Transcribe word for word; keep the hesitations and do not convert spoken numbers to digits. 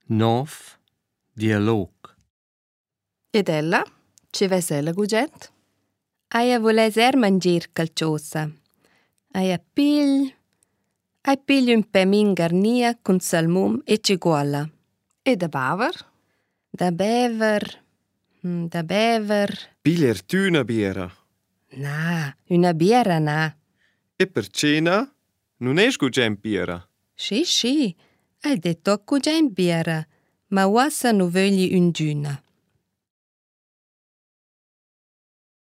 Nov dialog. Ed ella? Ci ves ella gugent? Aia voles er mangir calciosa. Aia pigl... Ai pigl un pemin garnia con salmum e ciguala. E da baver? Da bever... mm, Da bever... Piglier tu una birra. Na, una birra na. E per cena non è sgugent birra. Sci, sci. Hai detto cugen birra. Ma wassa nu vögli un giuna.